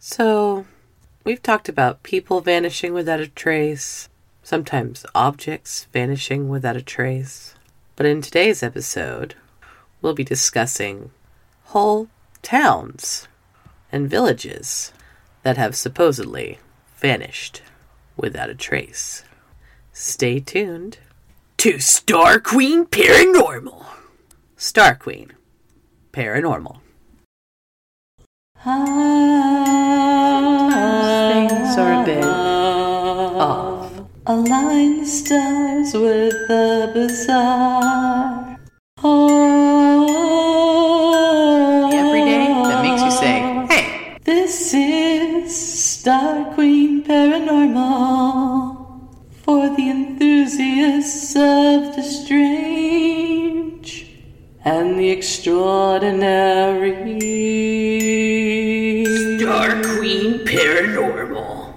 So, we've talked about people vanishing without a trace, sometimes objects vanishing without a trace. But in today's episode, we'll be discussing whole towns and villages that have supposedly vanished without a trace. Stay tuned to Star Queen Paranormal. Star Queen Paranormal. Things are a bit off. Align the stars with the bizarre. The everyday that makes you say, hey. This is Star Queen Paranormal for the enthusiasts of the strange and the extraordinary. Star Queen Paranormal.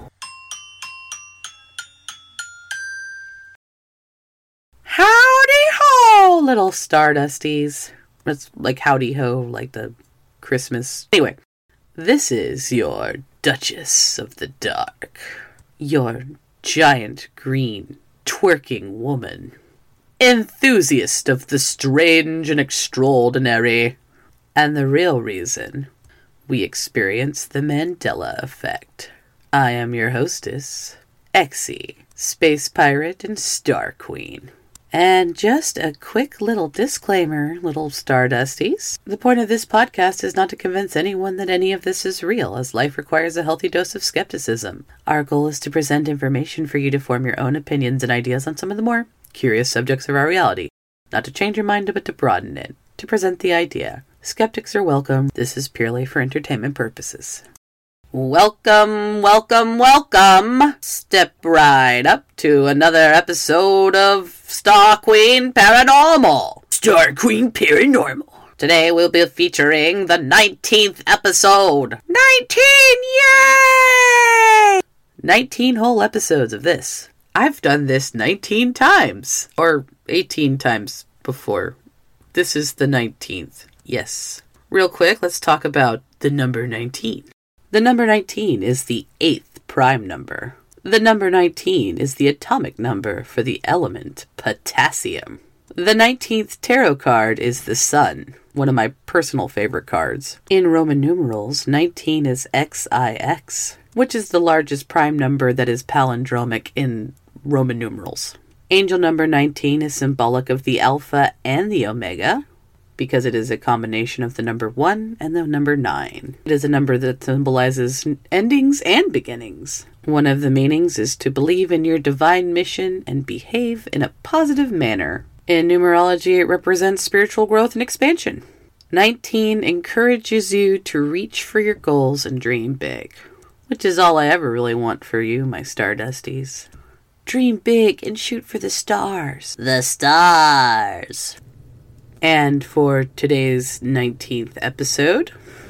Howdy ho, little Stardusties. It's like howdy ho, like the Christmas. Anyway, this is your Duchess of the Dark. Your giant green twerking woman. Enthusiast of the strange and extraordinary. And the real reason we experience the Mandela effect. I am your hostess, Exie, Space Pirate and Star Queen. And just a quick little disclaimer, little Stardusties. The point of this podcast is not to convince anyone that any of this is real, as life requires a healthy dose of skepticism. Our goal is to present information for you to form your own opinions and ideas on some of the more curious subjects of our reality. Not to change your mind, but to broaden it. To present the idea. Skeptics are welcome. This is purely for entertainment purposes. Welcome, welcome, welcome. Step right up to another episode of Star Queen Paranormal. Star Queen Paranormal. Today we'll be featuring the 19th episode. 19! Yay! 19 whole episodes of this. I've done this 19 times. Or 18 times before. This is the 19th. Yes. Real quick, let's talk about the number 19. The number 19 is the 8th prime number. The number 19 is the atomic number for the element potassium. The 19th tarot card is the Sun, one of my personal favorite cards. In Roman numerals, 19 is XIX, which is the largest prime number that is palindromic in Roman numerals. Angel number 19 is symbolic of the Alpha and the Omega, because it is a combination of the number 1 and the number 9. It is a number that symbolizes endings and beginnings. One of the meanings is to believe in your divine mission and behave in a positive manner. In numerology, it represents spiritual growth and expansion. 19 encourages you to reach for your goals and dream big, which is all I ever really want for you, my Stardusties. Dream big and shoot for the stars. The stars! And for today's 19th episode,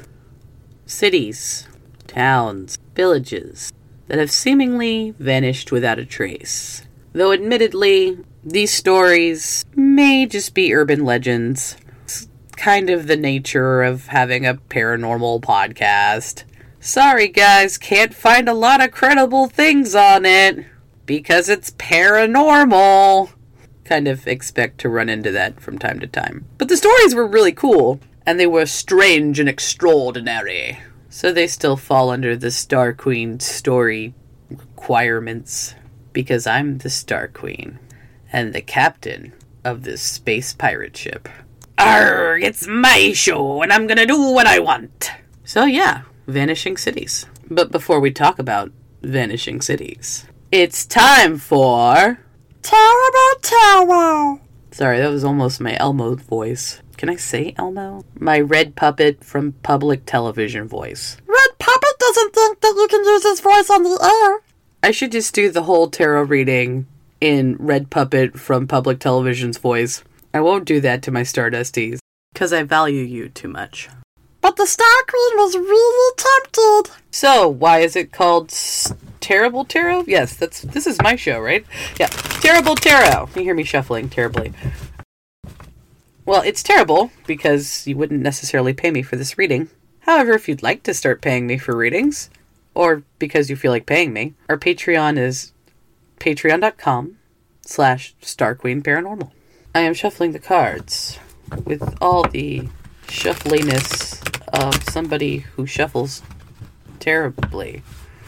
cities, towns, villages that have seemingly vanished without a trace. Though admittedly, these stories may just be urban legends. It's kind of the nature of having a paranormal podcast. Sorry guys, can't find a lot of credible things on it because it's paranormal. Kind of expect to run into that from time to time. But the stories were really cool, and they were strange and extraordinary. So they still fall under the Star Queen story requirements, because I'm the Star Queen, and the captain of this space pirate ship. Arrgh, it's my show, and I'm gonna do what I want. So yeah, vanishing cities. But before we talk about vanishing cities, it's time for Terrible Tarot. Sorry, that was almost my Elmo voice. Can I say Elmo? My red puppet from public television voice. Red Puppet doesn't think that you can use his voice on the air. I should just do the whole tarot reading in red puppet from public television's voice. I won't do that to my Stardusties, because I value you too much. But the Star Queen was really tempted. So, why is it called Terrible Tarot? Yes, this is my show, right? Yeah, Terrible Tarot. You hear me shuffling terribly. Well, it's terrible because you wouldn't necessarily pay me for this reading. However, if you'd like to start paying me for readings, or because you feel like paying me. Our Patreon is patreon.com/StarQueenParanormal. I am shuffling the cards with all the shuffliness of somebody who shuffles terribly.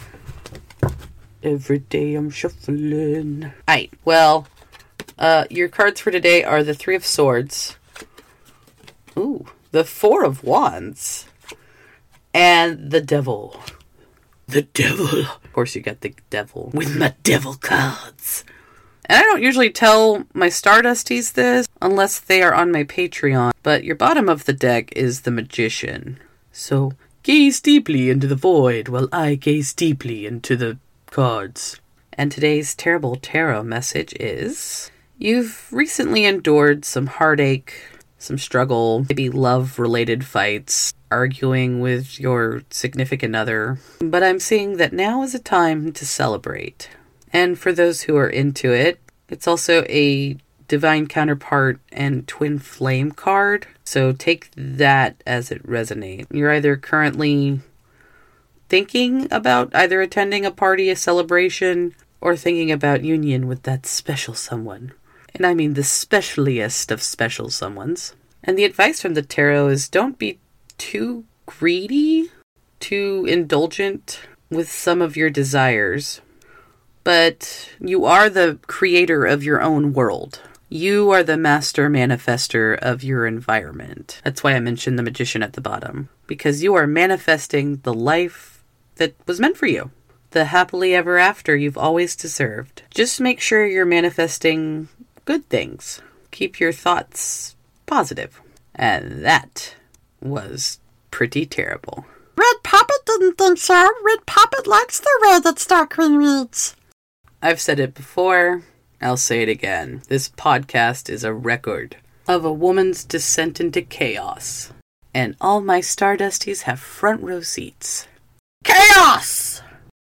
Every day I'm shuffling. Aight, well, your cards for today are the Three of Swords. Ooh, the Four of Wands. And the Devil. The Devil. Of course you got the Devil with my Devil cards. And I don't usually tell my Stardusties this unless they are on my Patreon, but your bottom of the deck is the Magician. So, gaze deeply into the void while I gaze deeply into the cards. And today's terrible tarot message is, you've recently endured some heartache, some struggle, maybe love-related fights, arguing with your significant other, but I'm seeing that now is a time to celebrate. And for those who are into it, it's also a divine counterpart and twin flame card. So take that as it resonates. You're either currently thinking about either attending a party, a celebration, or thinking about union with that special someone. And I mean the specialiest of special someones. And the advice from the tarot is don't be too greedy, too indulgent with some of your desires. But you are the creator of your own world. You are the master manifester of your environment. That's why I mentioned the Magician at the bottom. Because you are manifesting the life that was meant for you. The happily ever after you've always deserved. Just make sure you're manifesting good things. Keep your thoughts positive. And that was pretty terrible. Red Puppet didn't think so. Red Puppet likes the way that Star Queen reads. I've said it before, I'll say it again. This podcast is a record of a woman's descent into chaos. And all my Stardusties have front row seats. Chaos!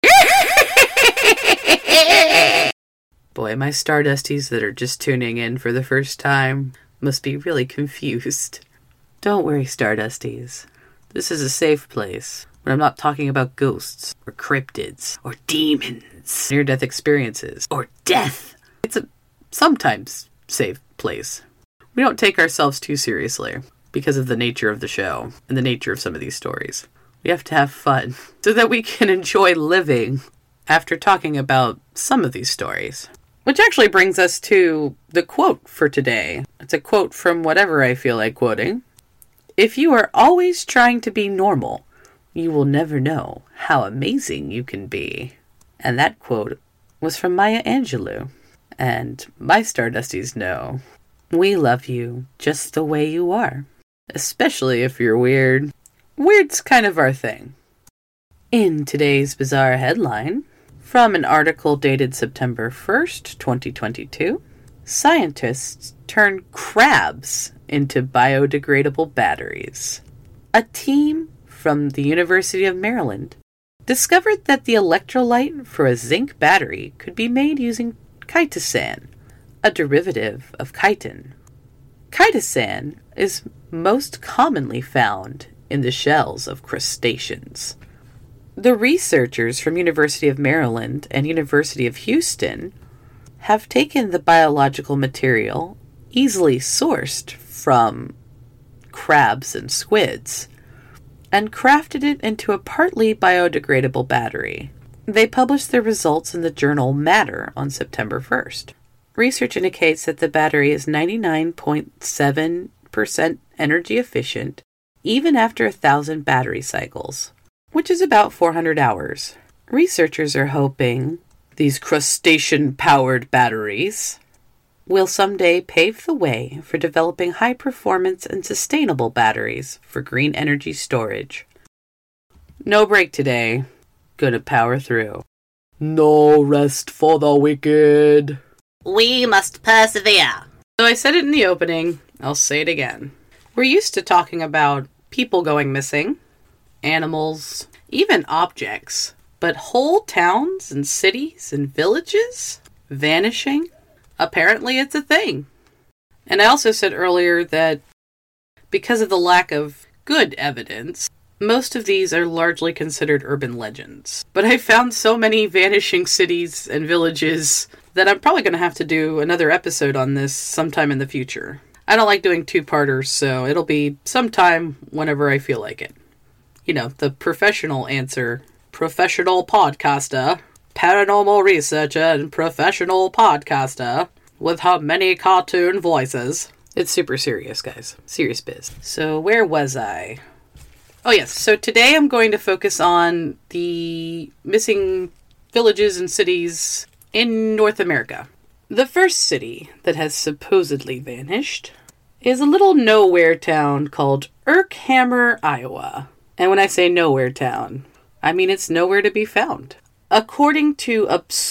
Boy, my Stardusties that are just tuning in for the first time must be really confused. Don't worry, Stardusties. This is a safe place. But I'm not talking about ghosts, or cryptids, or demons, near-death experiences, or death. It's a sometimes safe place. We don't take ourselves too seriously because of the nature of the show and the nature of some of these stories. We have to have fun so that we can enjoy living after talking about some of these stories. Which actually brings us to the quote for today. It's a quote from whatever I feel like quoting. If you are always trying to be normal, you will never know how amazing you can be. And that quote was from Maya Angelou. And my Stardusties know we love you just the way you are. Especially if you're weird. Weird's kind of our thing. In today's bizarre headline, from an article dated September 1st, 2022, scientists turn crabs into biodegradable batteries. A team from the University of Maryland discovered that the electrolyte for a zinc battery could be made using chitosan, a derivative of chitin. Chitosan is most commonly found in the shells of crustaceans. The researchers from University of Maryland and University of Houston have taken the biological material easily sourced from crabs and squids and crafted it into a partly biodegradable battery. They published their results in the journal Matter on September 1st. Research indicates that the battery is 99.7% energy efficient even after 1,000 battery cycles, which is about 400 hours. Researchers are hoping these crustacean-powered batteries will someday pave the way for developing high-performance and sustainable batteries for green energy storage. No break today. Gonna power through. No rest for the wicked. We must persevere. So I said it in the opening. I'll say it again. We're used to talking about people going missing, animals, even objects. But whole towns and cities and villages vanishing? Apparently it's a thing. And I also said earlier that because of the lack of good evidence, Most of these are largely considered urban legends. But I found so many vanishing cities and villages that I'm probably going to have to do another episode on this sometime in the future. I don't like doing two-parters, so it'll be sometime whenever I feel like it. You know, the professional answer. Professional podcaster, paranormal researcher, and professional podcaster with her many cartoon voices. It's super serious, guys. Serious biz. So where was I? Oh yes, so today I'm going to focus on the missing villages and cities in North America. The first city that has supposedly vanished is a little nowhere town called Erkhammer, Iowa. And when I say nowhere town, I mean it's nowhere to be found. According to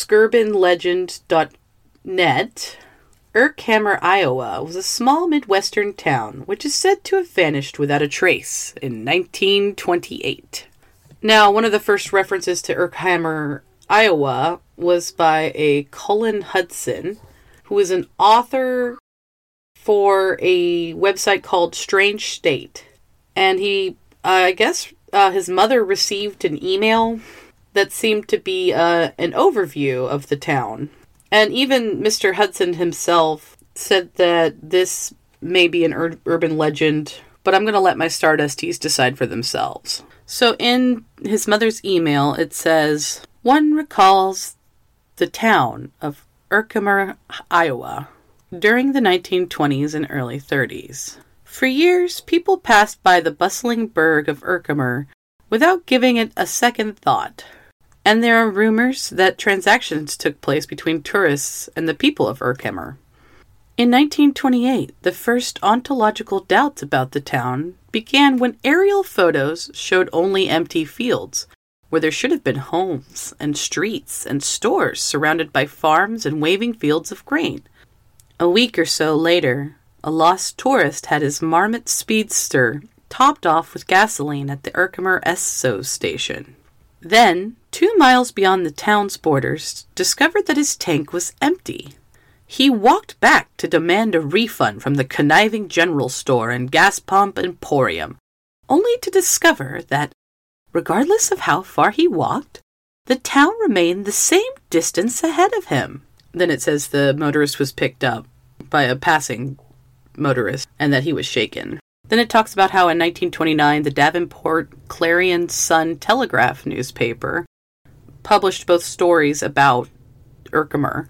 obscurbinlegend.net, Erkhammer, Iowa was a small Midwestern town which is said to have vanished without a trace in 1928. Now, one of the first references to Erkhammer, Iowa was by a Cullen Hudson, who is an author for a website called Strange State. And he, his mother received an email that seemed to be an overview of the town. And even Mr. Hudson himself said that this may be an urban legend, but I'm going to let my Stardusties decide for themselves. So in his mother's email, it says, one recalls the town of Erkhammer, Iowa, during the 1920s and early 30s. For years, people passed by the bustling burg of Erkhammer without giving it a second thought. And there are rumors that transactions took place between tourists and the people of Erkhammer. In 1928, the first ontological doubts about the town began when aerial photos showed only empty fields, where there should have been homes and streets and stores surrounded by farms and waving fields of grain. A week or so later, a lost tourist had his Marmot Speedster topped off with gasoline at the Erkhammer Esso station. Then, 2 miles beyond the town's borders, discovered that his tank was empty. He walked back to demand a refund from the conniving general store and gas pump emporium, only to discover that, regardless of how far he walked, the town remained the same distance ahead of him. Then it says the motorist was picked up by a passing motorist and that he was shaken. Then it talks about how in 1929, the Davenport Clarion Sun Telegraph newspaper published both stories about Erkhammer,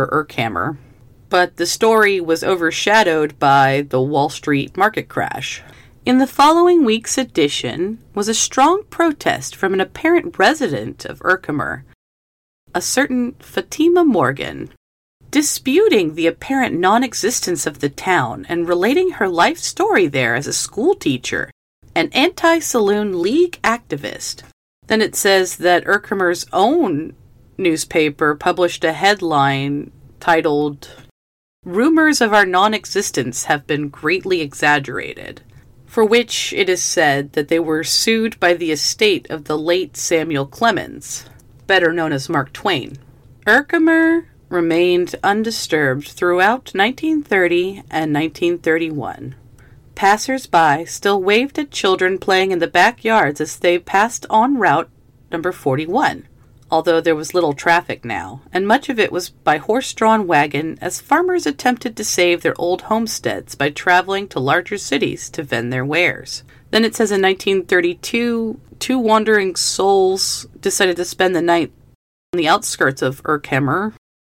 but the story was overshadowed by the Wall Street market crash. In the following week's edition was a strong protest from an apparent resident of Erkhammer, a certain Fatima Morgan, disputing the apparent non-existence of the town and relating her life story there as a school teacher, an anti-saloon league activist. Then it says that Erkhammer's own newspaper published a headline titled, "Rumors of our non-existence have been greatly exaggerated," for which it is said that they were sued by the estate of the late Samuel Clemens, better known as Mark Twain. Erkhammer remained undisturbed throughout 1930 and 1931. Passers-by still waved at children playing in the backyards as they passed on route number 41, although there was little traffic now, and much of it was by horse-drawn wagon as farmers attempted to save their old homesteads by traveling to larger cities to vend their wares. Then it says in 1932, 2 wandering souls decided to spend the night on the outskirts of Erkhammer.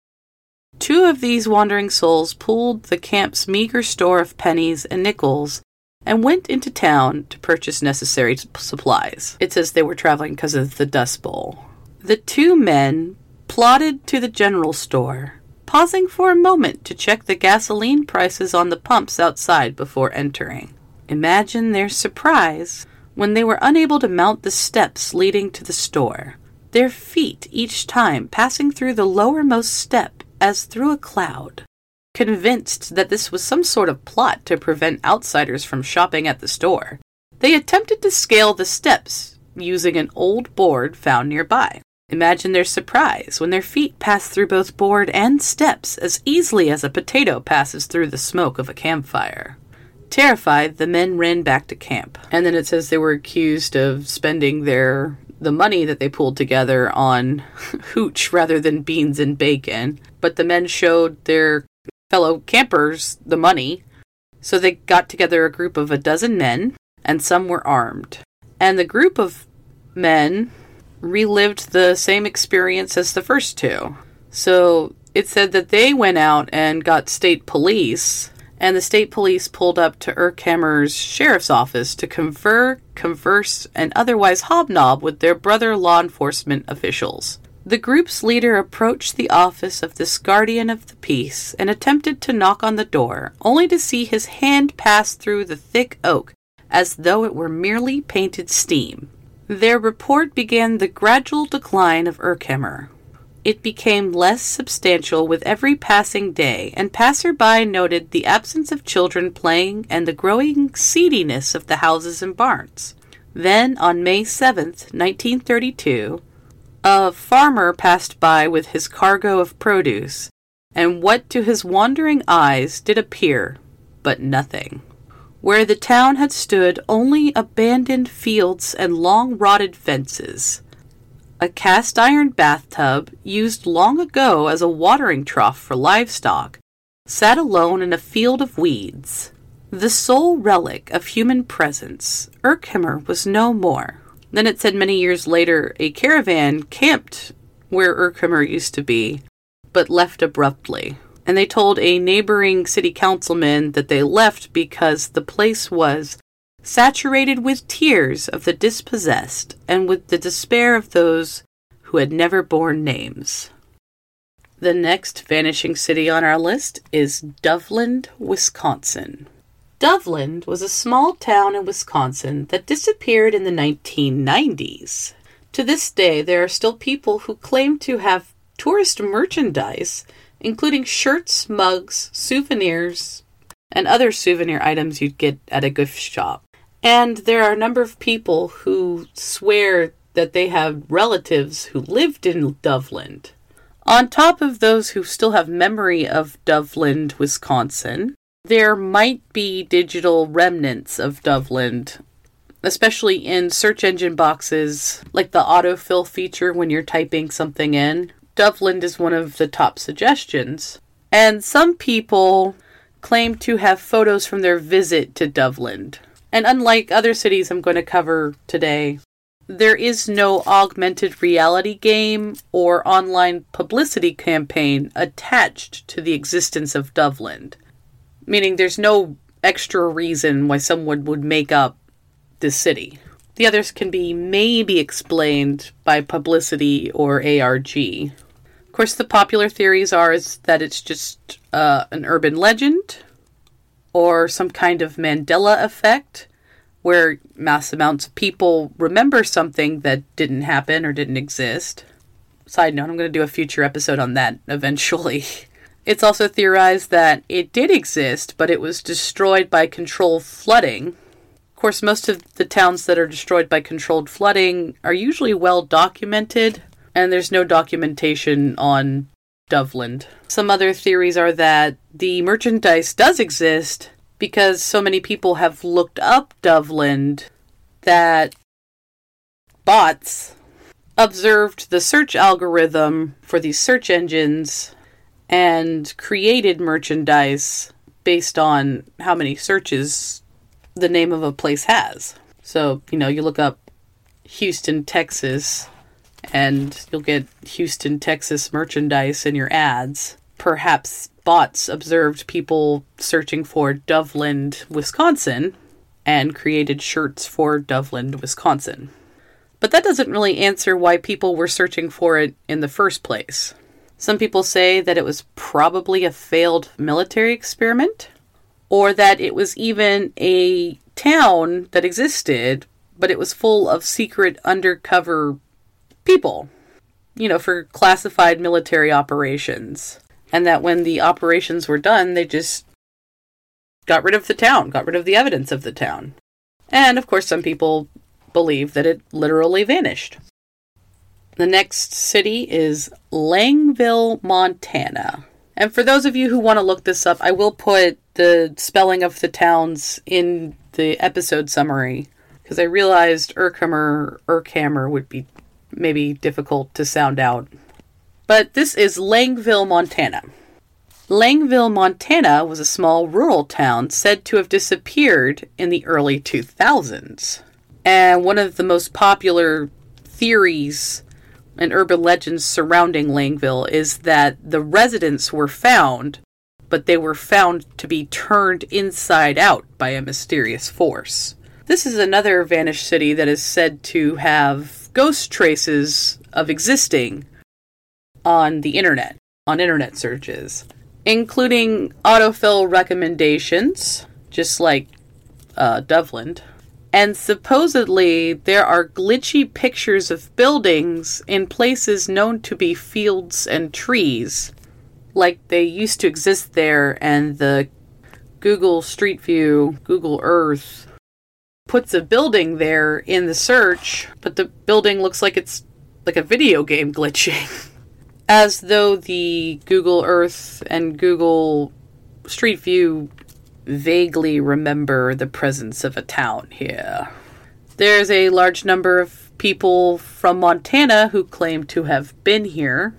2 of these wandering souls pulled the camp's meager store of pennies and nickels and went into town to purchase necessary supplies. It says they were traveling because of the Dust Bowl. The 2 men plodded to the general store, pausing for a moment to check the gasoline prices on the pumps outside before entering. Imagine their surprise when they were unable to mount the steps leading to the store, their feet each time passing through the lowermost step as through a cloud. Convinced that this was some sort of plot to prevent outsiders from shopping at the store, they attempted to scale the steps using an old board found nearby. Imagine their surprise when their feet passed through both board and steps as easily as a potato passes through the smoke of a campfire. Terrified, the men ran back to camp. And then it says they were accused of spending the money that they pulled together on hooch rather than beans and bacon. But the men showed their fellow campers the money. So they got together a group of 12 men, and some were armed. And the group of men relived the same experience as the first two. So it said that they went out and got state police, and the state police pulled up to Urkhammer's sheriff's office to converse, and otherwise hobnob with their brother law enforcement officials. The group's leader approached the office of this guardian of the peace and attempted to knock on the door, only to see his hand pass through the thick oak as though it were merely painted steam. Their report began the gradual decline of Urkhammer. It became less substantial with every passing day, and passer-by noted the absence of children playing and the growing seediness of the houses and barns. Then, on May 7th, 1932, a farmer passed by with his cargo of produce, and what to his wandering eyes did appear but nothing. Where the town had stood only abandoned fields and long-rotted fences. A cast-iron bathtub, used long ago as a watering trough for livestock, sat alone in a field of weeds. The sole relic of human presence, Urkhammer was no more. Then it said many years later, a caravan camped where Urkhammer used to be, but left abruptly. And they told a neighboring city councilman that they left because the place was saturated with tears of the dispossessed and with the despair of those who had never borne names. The next vanishing city on our list is Dovland, Wisconsin. Dovland was a small town in Wisconsin that disappeared in the 1990s. To this day, there are still people who claim to have tourist merchandise, including shirts, mugs, souvenirs, and other souvenir items you'd get at a gift shop. And there are a number of people who swear that they have relatives who lived in Dovland. On top of those who still have memory of Dovland, Wisconsin, there might be digital remnants of Dovland, especially in search engine boxes, like the autofill feature when you're typing something in. Dovland is one of the top suggestions. And some people claim to have photos from their visit to Dovland. And unlike other cities I'm going to cover today, there is no augmented reality game or online publicity campaign attached to the existence of Dovland. Meaning there's no extra reason why someone would make up this city. The others can be maybe explained by publicity or ARG. Of course, the popular theories is that it's just an urban legend or some kind of Mandela effect where mass amounts of people remember something that didn't happen or didn't exist. Side note, I'm going to do a future episode on that eventually. It's also theorized that it did exist, but it was destroyed by controlled flooding. Of course, most of the towns that are destroyed by controlled flooding are usually well documented, and there's no documentation on Dovland. Some other theories are that the merchandise does exist because so many people have looked up Dovland that bots observed the search algorithm for these search engines and created merchandise based on how many searches the name of a place has. So, you look up Houston, Texas, and you'll get Houston, Texas merchandise in your ads. Perhaps bots observed people searching for Dovland, Wisconsin, and created shirts for Dovland, Wisconsin. But that doesn't really answer why people were searching for it in the first place. Some people say that it was probably a failed military experiment, or that it was even a town that existed, but it was full of secret undercover people, for classified military operations. And that when the operations were done, they just got rid of the town, got rid of the evidence of the town. And, of course, some people believe that it literally vanished. The next city is Langville, Montana. And for those of you who want to look this up, I will put the spelling of the towns in the episode summary, because I realized Urkhammer would be maybe difficult to sound out. But this is Langville, Montana. Langville, Montana was a small rural town said to have disappeared in the early 2000s. And one of the most popular theories and urban legends surrounding Langville is that the residents were found, but they were found to be turned inside out by a mysterious force. This is another vanished city that is said to have ghost traces of existing on the internet, on internet searches, including autofill recommendations, just like Dovland. And supposedly there are glitchy pictures of buildings in places known to be fields and trees, like they used to exist there, and the Google Street View, Google Earth, puts a building there in the search, but the building looks like it's like a video game glitching. As though the Google Earth and Google Street View vaguely remember the presence of a town here. There's a large number of people from Montana who claim to have been here,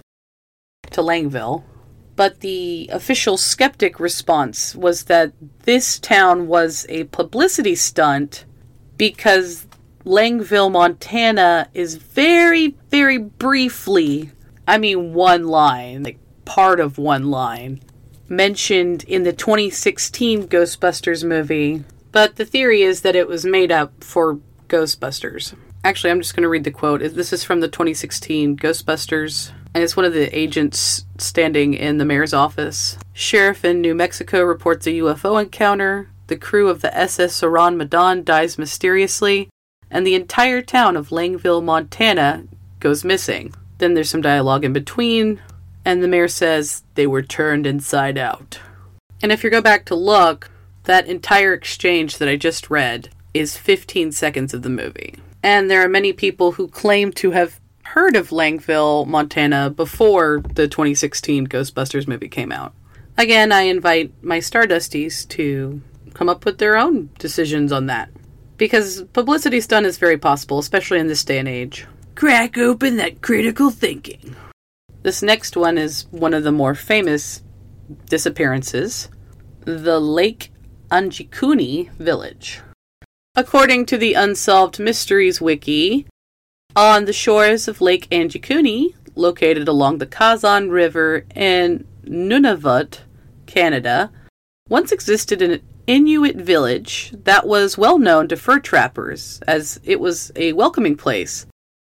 to Langville, but the official skeptic response was that this town was a publicity stunt because Langville, Montana is very, very briefly, I mean one line, like part of one line, mentioned in the 2016 Ghostbusters movie, but the theory is that it was made up for Ghostbusters. Actually, I'm just going to read the quote. This is from the 2016 Ghostbusters, and it's one of the agents standing in the mayor's office. Sheriff in New Mexico reports a UFO encounter. The crew of the SS Saran Medan dies mysteriously, and the entire town of Langville, Montana goes missing. Then there's some dialogue in between, and the mayor says they were turned inside out. And if you go back to look, that entire exchange that I just read is 15 seconds of the movie. And there are many people who claim to have heard of Langville, Montana before the 2016 Ghostbusters movie came out. Again, I invite my Stardusties to come up with their own decisions on that, because publicity stunt is very possible, especially in this day and age. Crack open that critical thinking. This next one is one of the more famous disappearances, the Lake Anjikuni Village. According to the Unsolved Mysteries Wiki, on the shores of Lake Anjikuni, located along the Kazan River in Nunavut, Canada, once existed an Inuit village that was well known to fur trappers, as it was a welcoming place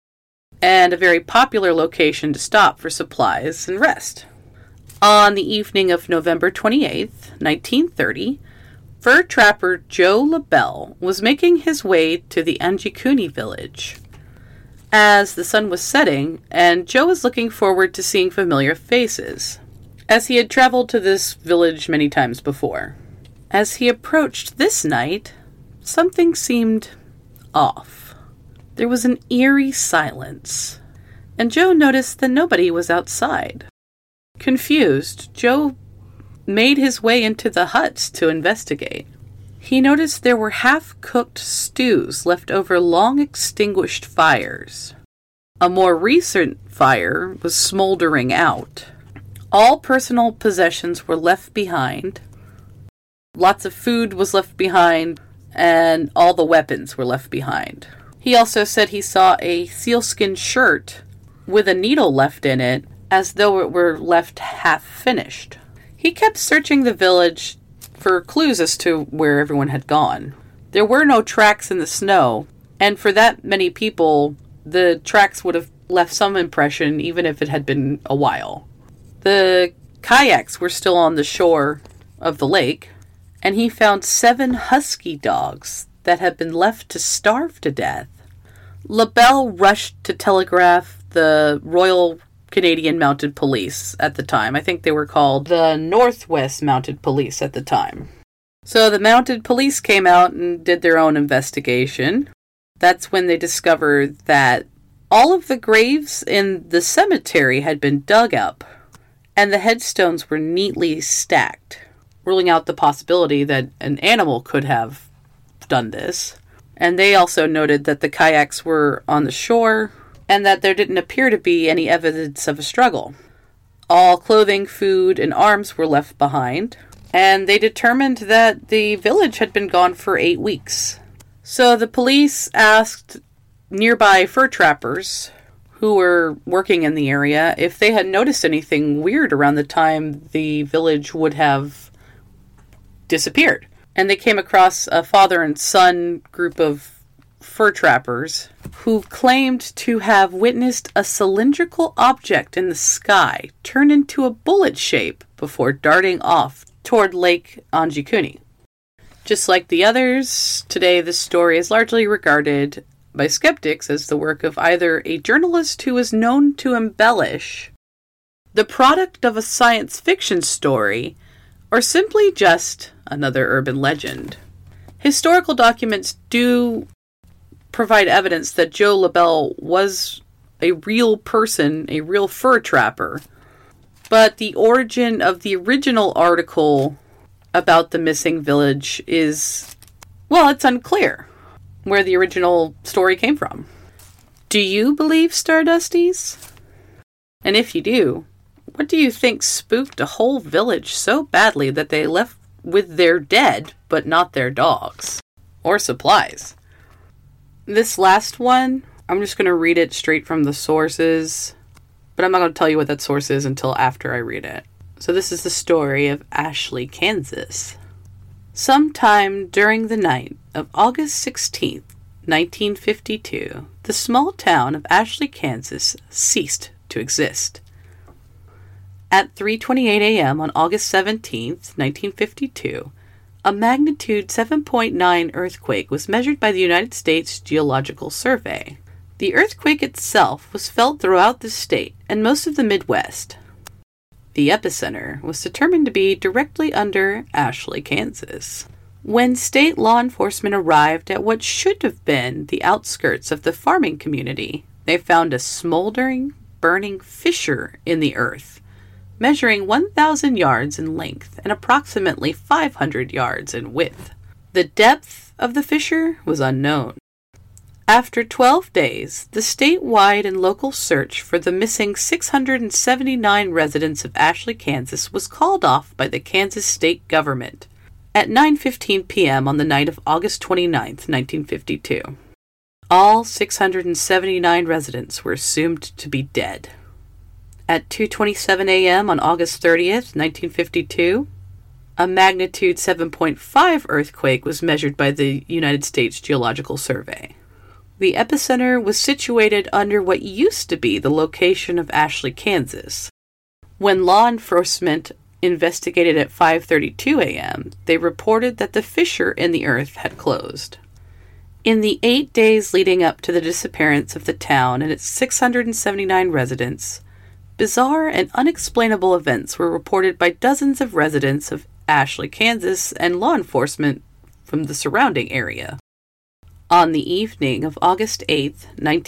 and a very popular location to stop for supplies and rest. On the evening of November 28th, 1930, fur trapper Joe LaBelle was making his way to the Anjikuni village as the sun was setting, and Joe was looking forward to seeing familiar faces, as he had traveled to this village many times before. As he approached this night, something seemed off. There was an eerie silence, and Joe noticed that nobody was outside. Confused, Joe made his way into the huts to investigate. He noticed there were half-cooked stews left over long-extinguished fires. A more recent fire was smoldering out. All personal possessions were left behind. Lots of food was left behind, and all the weapons were left behind. He also said he saw a sealskin shirt with a needle left in it, as though it were left half-finished. He kept searching the village for clues as to where everyone had gone. There were no tracks in the snow, and for that many people, the tracks would have left some impression even if it had been a while. The kayaks were still on the shore of the lake, and he found 7 husky dogs that had been left to starve to death. LaBelle rushed to telegraph the Royal Canadian Mounted Police at the time. I think they were called the Northwest Mounted Police at the time. So the Mounted Police came out and did their own investigation. That's when they discovered that all of the graves in the cemetery had been dug up, and the headstones were neatly stacked. ruling out the possibility that an animal could have done this. And they also noted that the kayaks were on the shore and that there didn't appear to be any evidence of a struggle. All clothing, food, and arms were left behind, and they determined that the village had been gone for 8 weeks. So the police asked nearby fur trappers who were working in the area if they had noticed anything weird around the time the village would have disappeared. And they came across a father and son group of fur trappers who claimed to have witnessed a cylindrical object in the sky turn into a bullet shape before darting off toward Lake Anjikuni. Just like the others, today this story is largely regarded by skeptics as the work of either a journalist who is known to embellish, the product of a science fiction story, or simply just another urban legend. Historical documents do provide evidence that Joe LaBelle was a real person, a real fur trapper, but the origin of the original article about the missing village is, well, it's unclear where the original story came from. Do you believe Stardusties? And if you do, what do you think spooked a whole village so badly that they left with their dead, but not their dogs? Or supplies? This last one, I'm just going to read it straight from the sources, but I'm not going to tell you what that source is until after I read it. So this is the story of Ashley, Kansas. Sometime during the night of August 16th, 1952, the small town of Ashley, Kansas ceased to exist. At 3:28 a.m. on August 17th, 1952, a magnitude 7.9 earthquake was measured by the United States Geological Survey. The earthquake itself was felt throughout the state and most of the Midwest. The epicenter was determined to be directly under Ashley, Kansas. When state law enforcement arrived at what should have been the outskirts of the farming community, they found a smoldering, burning fissure in the earth, measuring 1,000 yards in length and approximately 500 yards in width. The depth of the fissure was unknown. After 12 days, the statewide and local search for the missing 679 residents of Ashley, Kansas was called off by the Kansas state government at 9:15 p.m. on the night of August 29th, 1952. All 679 residents were assumed to be dead. At 2:27 a.m. on August 30th, 1952, a magnitude 7.5 earthquake was measured by the United States Geological Survey. The epicenter was situated under what used to be the location of Ashley, Kansas. When law enforcement investigated at 5:32 a.m., they reported that the fissure in the earth had closed. In the 8 days leading up to the disappearance of the town and its 679 residents, bizarre and unexplainable events were reported by dozens of residents of Ashley, Kansas, and law enforcement from the surrounding area. On the evening of August 8,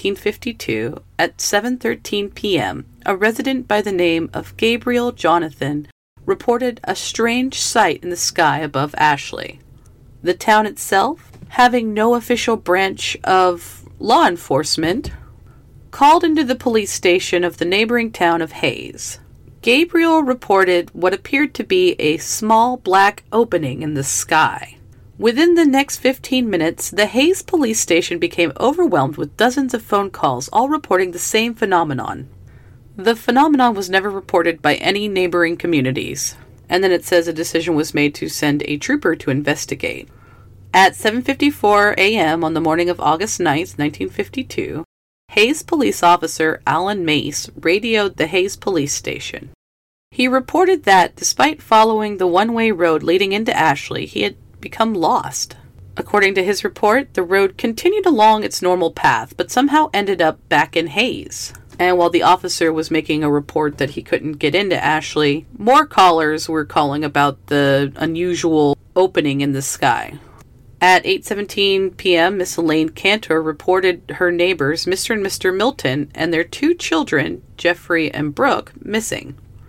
1952, at 7:13 p.m., a resident by the name of Gabriel Jonathan reported a strange sight in the sky above Ashley. The town itself, having no official branch of law enforcement, called into the police station of the neighboring town of Hayes. Gabriel reported what appeared to be a small black opening in the sky. Within the next 15 minutes, the Hayes police station became overwhelmed with dozens of phone calls, all reporting the same phenomenon. The phenomenon was never reported by any neighboring communities, and then it says a decision was made to send a trooper to investigate. At 7:54 a.m. on the morning of August 9th, 1952, Hayes police officer Alan Mace radioed the Hayes police station. He reported that, despite following the one-way road leading into Ashley, he had become lost. According to his report, the road continued along its normal path, but somehow ended up back in Hayes. And while the officer was making a report that he couldn't get into Ashley, more callers were calling about the unusual opening in the sky. At 8:17 p.m., Miss Elaine Cantor reported her neighbors, Mr. and Mr. Milton, and their 2 children, Jeffrey and Brooke, missing.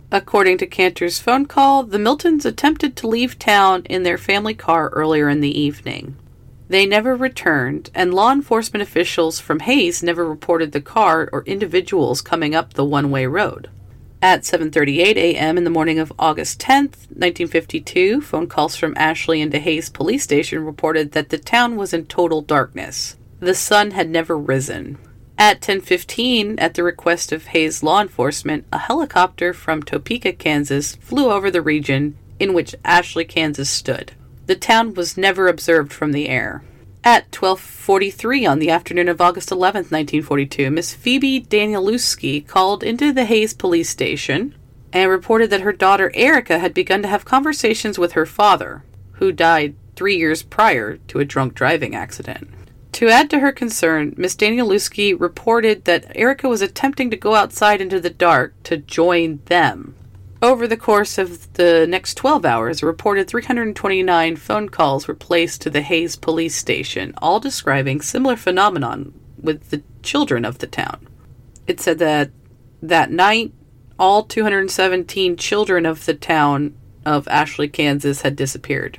According to Cantor's phone call, the Miltons attempted to leave town in their family car earlier in the evening. They never returned, and law enforcement officials from Hayes never reported the car or individuals coming up the one-way road. At 7:38 a.m. in the morning of August 10th, 1952, phone calls from Ashley into Hayes Police Station reported that the town was in total darkness. The sun had never risen. At 10:15, at the request of Hayes law enforcement, a helicopter from Topeka, Kansas, flew over the region in which Ashley, Kansas stood. The town was never observed from the air. At 12:43 on the afternoon of August 11th, 1942, Miss Phoebe Danielewski called into the Hayes police station and reported that her daughter Erica had begun to have conversations with her father, who died 3 years prior to a drunk driving accident. To add to her concern, Miss Danielewski reported that Erica was attempting to go outside into the dark to join them. Over the course of the next 12 hours, a reported 329 phone calls were placed to the Hayes police station, all describing similar phenomenon with the children of the town. It said that that night, all 217 children of the town of Ashley, Kansas had disappeared.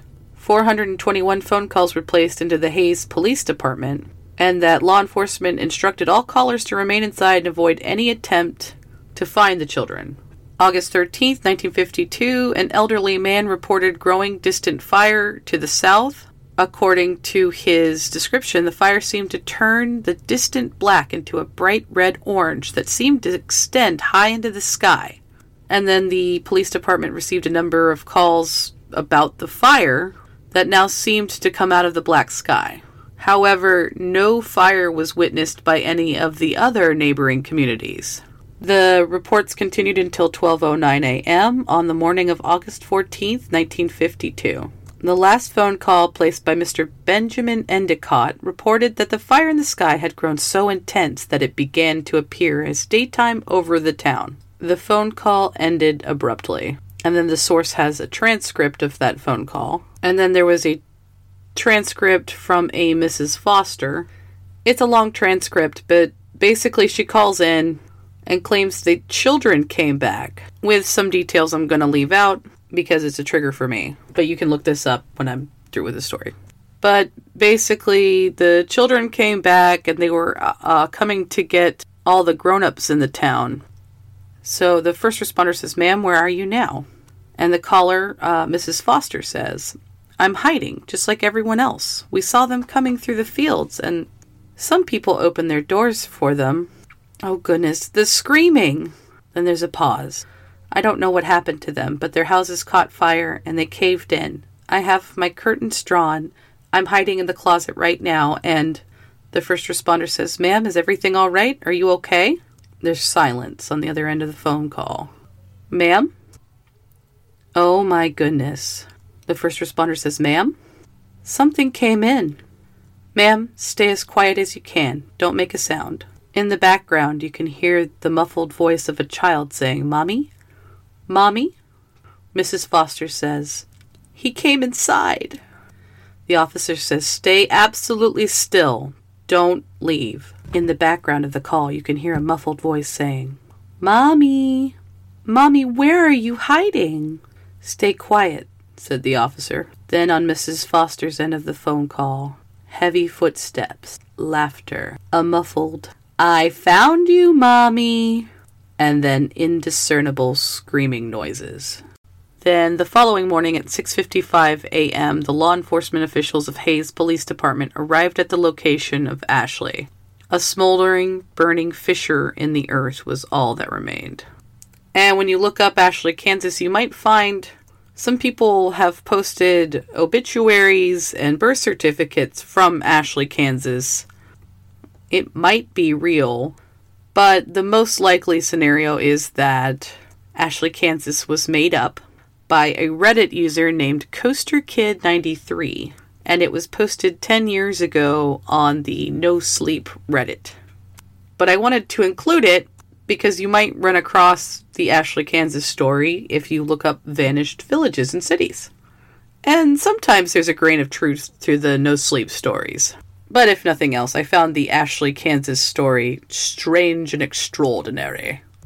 421 phone calls were placed into the Hayes Police Department, and that law enforcement instructed all callers to remain inside and avoid any attempt to find the children. August 13th, 1952, an elderly man reported growing distant fire to the south. According to his description, the fire seemed to turn the distant black into a bright red-orange that seemed to extend high into the sky. And then the police department received a number of calls about the fire that now seemed to come out of the black sky. However, no fire was witnessed by any of the other neighboring communities. The reports continued until 12:09 a.m. on the morning of August 14th, 1952. The last phone call placed by Mr. Benjamin Endicott reported that the fire in the sky had grown so intense that it began to appear as daytime over the town. The phone call ended abruptly, and then the source has a transcript of that phone call. And then there was a transcript from a Mrs. Foster. It's a long transcript, but basically she calls in and claims the children came back, with some details I'm going to leave out because it's a trigger for me. But you can look this up when I'm through with the story. But basically, the children came back and they were coming to get all the grown-ups in the town. So the first responder says, "Ma'am, where are you now?" And the caller, Mrs. Foster, says, "I'm hiding, just like everyone else. We saw them coming through the fields, and some people opened their doors for them." Oh goodness, the screaming! Then there's a pause. "I don't know what happened to them, but their houses caught fire and they caved in. I have my curtains drawn. I'm hiding in the closet right now, and..." The first responder says, "Ma'am, is everything all right? Are you okay?" There's silence on the other end of the phone call. "Ma'am?" Oh my goodness. The first responder says, "Ma'am?" "Something came in." "Ma'am, stay as quiet as you can. Don't make a sound." In the background, you can hear the muffled voice of a child saying, "Mommy? Mommy?" Mrs. Foster says, "He came inside." The officer says, "Stay absolutely still. Don't leave." In the background of the call, you can hear a muffled voice saying, "Mommy? Mommy, where are you hiding?" "Stay quiet," said the officer. Then on Mrs. Foster's end of the phone call, heavy footsteps, laughter, a muffled, "I found you, Mommy," and then indiscernible screaming noises. Then, the following morning at 6:55 a.m., the law enforcement officials of Hayes Police Department arrived at the location of Ashley. A smoldering, burning fissure in the earth was all that remained. And when you look up Ashley, Kansas, you might find some people have posted obituaries and birth certificates from Ashley, Kansas. It might be real, but the most likely scenario is that Ashley, Kansas was made up by a Reddit user named CoasterKid93, and it was posted 10 years ago on the No Sleep Reddit. But I wanted to include it because you might run across the Ashley, Kansas story if you look up vanished villages and cities. And sometimes there's a grain of truth to the No Sleep stories. But if nothing else, I found the Ashley, Kansas story strange and extraordinary.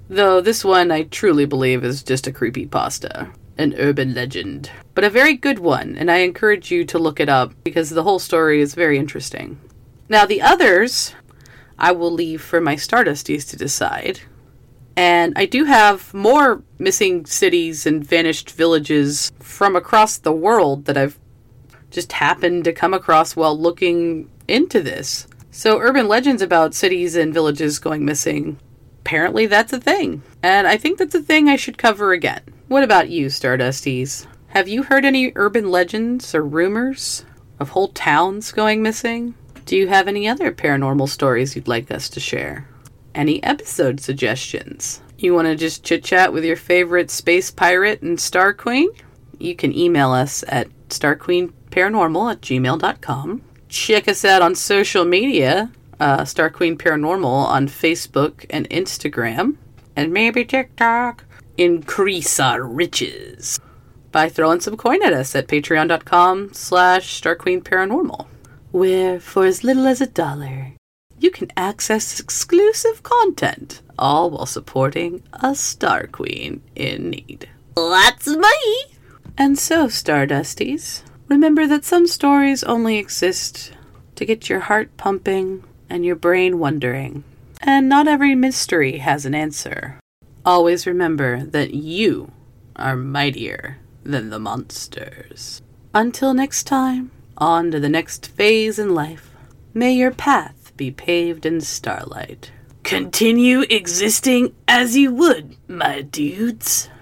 Though this one I truly believe is just a creepypasta, an urban legend. But a very good one, and I encourage you to look it up because the whole story is very interesting. Now the others, I will leave for my Stardusties to decide. And I do have more missing cities and vanished villages from across the world that I've just happened to come across while looking into this. So urban legends about cities and villages going missing, apparently that's a thing. And I think that's a thing I should cover again. What about you, Stardusties? Have you heard any urban legends or rumors of whole towns going missing? Do you have any other paranormal stories you'd like us to share? Any episode suggestions? You want to just chit-chat with your favorite space pirate and Star Queen? You can email us at starqueenparanormal@gmail.com. Check us out on social media, Star Queen Paranormal on Facebook and Instagram, and maybe TikTok. Increase our riches by throwing some coin at us at patreon.com/StarQueenParanormal, where for as little as $1, you can access exclusive content, all while supporting a Star Queen in need. Lots of money! And so, Stardusties, remember that some stories only exist to get your heart pumping and your brain wondering. And not every mystery has an answer. Always remember that you are mightier than the monsters. Until next time, on to the next phase in life. May your path be paved in starlight. Continue existing as you would, my dudes.